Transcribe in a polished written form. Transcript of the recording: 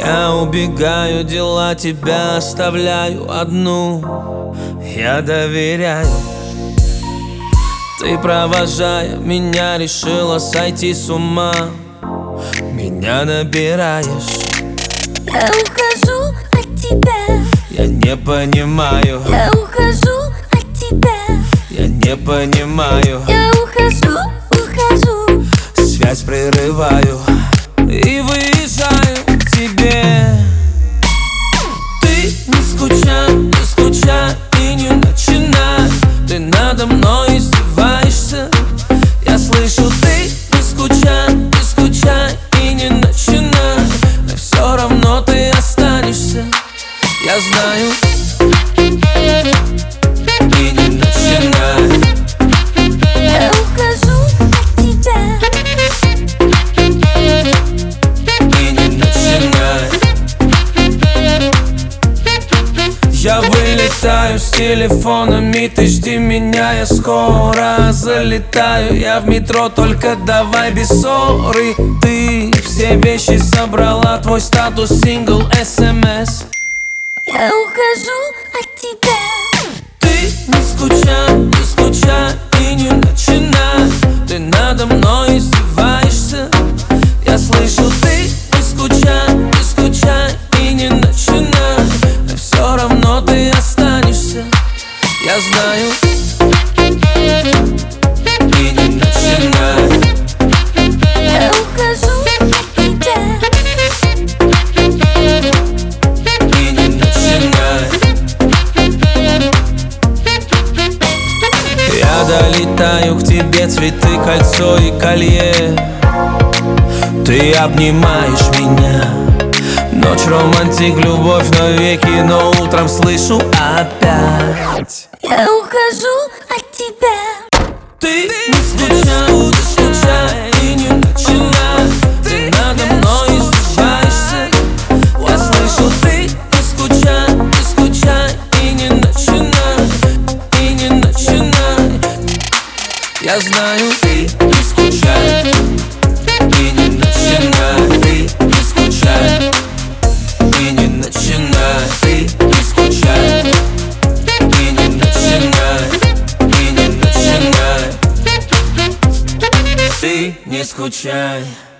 Я убегаю, дела тебя оставляю одну. Я доверяю. Ты, провожая меня, решила сойти с ума. Меня набираешь. Я ухожу от тебя. Я не понимаю. Я ухожу от тебя. Я не понимаю. Я ухожу, ухожу. Связь прерываю и выезжаю к тебе. Ты не скучай, не скучай и не начинай. Ты надо мной издеваешься. Я слышу, ты не скучай, не скучай и не начинай. Но все равно ты останешься. Я знаю. И не начинай. Я ухожу от тебя. И не начинай. Я вылетаю с телефонами, ты жди меня, я скоро залетаю. Я в метро, только давай без ссоры. Ты все вещи собрала, твой статус сингл, СМС. Я ухожу от тебя. Ты не скучай, не скучай и не начинай. Ты надо мной издеваешься. Я слышу, ты не скучай, не скучай и не начинай. Но все равно ты останешься. Я знаю. И не начинай. Я ухожу от тебя. И не начинай. Я долетаю к тебе, цветы, кольцо и колье. Ты обнимаешь меня. Ночь, романтик, любовь навеки, но утром слышу опять. Я ухожу от тебя. Ты не скучай, не скучай и не начинай. Ты надо мной издеваешься. Я слышу, ты не скучай, не скучай и не начинай. И не начинай. Я знаю, ты не скучай и не начинай. Ты не скучай и не начинай. Ты не скучай и не начинай. И не начинай. Ты не скучай.